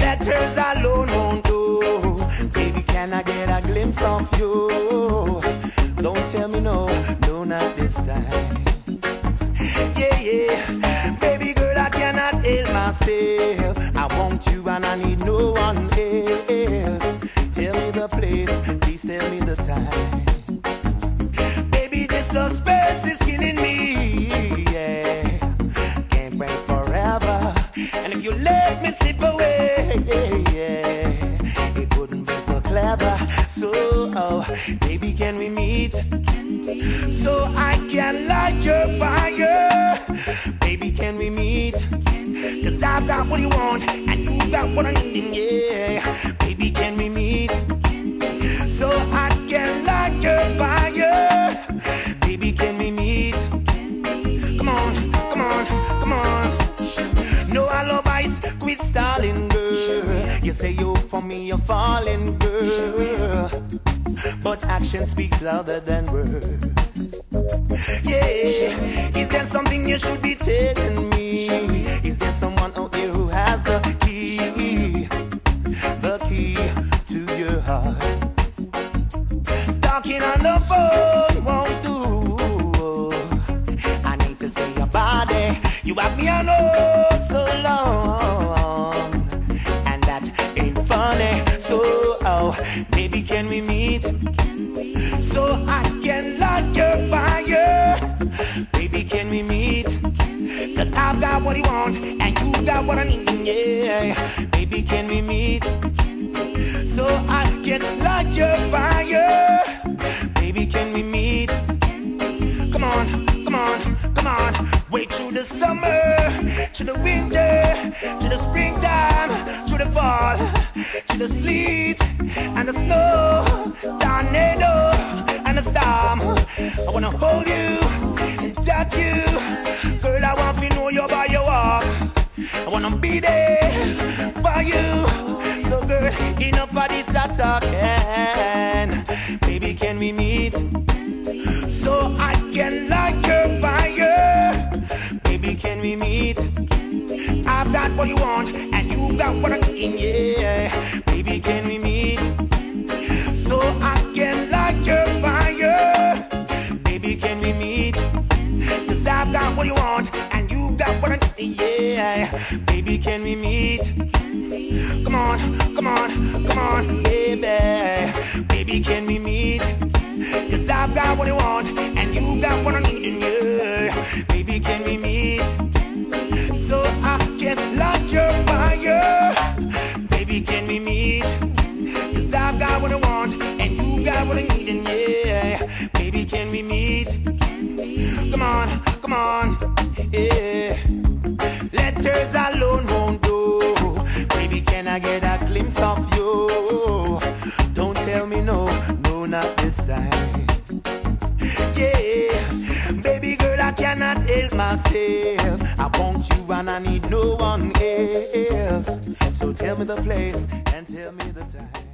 Letters alone won't do. Baby, can I get a glimpse of you? Don't tell me no, no, not this time. Yeah, yeah, baby girl, I cannot help myself. I want you and I need no one else. Tell me the place, please tell me the time. Baby, this suspense is killing me, yeah. Can't wait forever. And if you let me slip away, yeah, it wouldn't be so clever. So, oh, baby, can we meet? So I can light your fire. Baby, can we meet? Cause I've got what you want and you got what I need, yeah. Baby, can we meet? So I can light your fire. Baby, can we meet? Come on, come on, come on. No, I love ice, quit stalling, girl. You say you for me, you're falling, girl. But action speaks louder than words. Yeah, is there something you should be telling me? Is there someone out there who has the key to your heart? Talking on the phone won't do. I need to see your body. You have me on hold so long, and that ain't funny. So, oh, baby, can we meet? So I can light your fire. Baby, can we meet? Cause I've got what you want and you got what I need, yeah. Baby, can we meet? So I can light your fire. Baby, can we meet? Come on, come on, come on. Wait through the summer, through the winter, through the springtime, through the fall, through the sleet and the snow, tornado and the storm. I wanna hold you and touch you. Girl, I want to know you by your walk. I wanna be there for you. So girl, enough of this talking. Baby, can we meet? So I can light your fire. Baby, can we meet? I've got what you want and you got what I need, yeah. Baby, can we meet? So I can light your fire. Baby, can we meet? Cause I've got what you want and you got what I need, yeah. Baby, can we meet? Come on, come on, come on, baby. Baby, can we meet? Cause I've got what you want and you got what I need, yeah. Baby, can we meet? So I can light your fire. Baby, can we meet? Cause I've got what I want and you got what I need, yeah. Baby, can we meet? Come on, come on, yeah. Letters alone won't do. Baby, can I get a glimpse of you? Don't tell me no, no, not this time. Yeah, baby girl, I cannot help myself. I want you and I need no one else. So tell me the place and tell me the time.